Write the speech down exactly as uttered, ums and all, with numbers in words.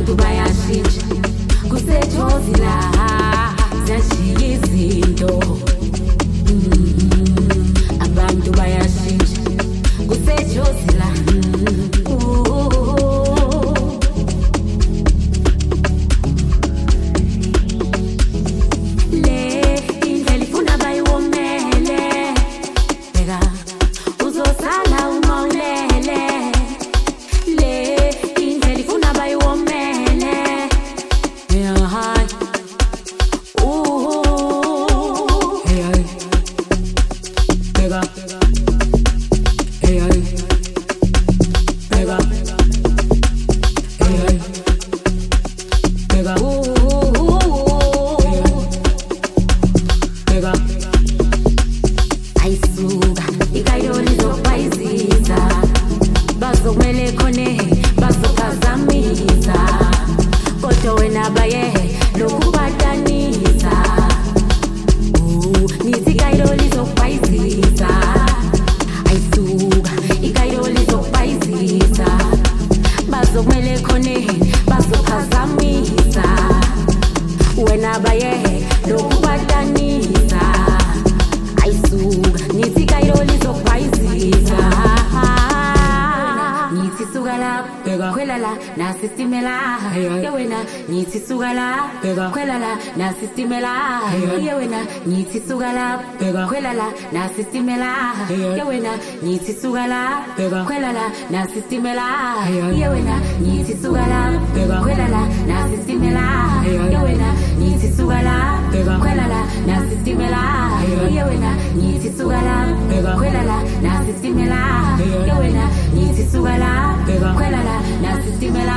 abantu bayashintsha kusejozi la ziyashiya izinto abantu bayashintsha kusejozi la na sistimela yewena nithi sukala khwelala na sistimela yewena nithi sukala khwelala na sistimela yewena nithi sukala khwelala na sistimela yewena nithi sukala khwelala na sistimela yewena nithi sukala khwelala na sistimela yewena nithi sukala khwelala na sistimela